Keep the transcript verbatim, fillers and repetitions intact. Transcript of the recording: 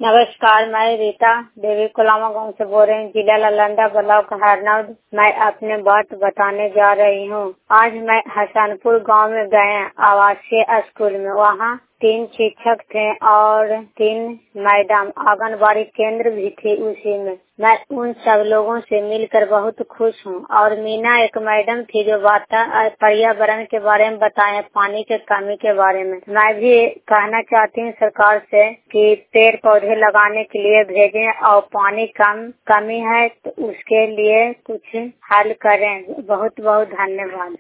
नमस्कार, मैं रीता देवी कोलामा गांव से बोल रही हूँ, जिला नालंदा, ब्लॉक हरनौत। मैं अपने बात बताने जा रही हूँ। आज मैं हसनपुर गांव में गए आवासीय स्कूल में। वहाँ तीन शिक्षक थे और तीन मैडम, आंगनबाड़ी केंद्र भी थी उसी में। मैं उन सब लोगों से मिलकर बहुत खुश हूँ। और मीना एक मैडम थी जो वाता पर्यावरण के बारे में बताए, पानी के कमी के बारे में। मैं भी कहना चाहती हूँ सरकार से कि पेड़ पौधे लगाने के लिए भेजें और पानी कम कमी है तो उसके लिए कुछ हल करें। बहुत बहुत धन्यवाद।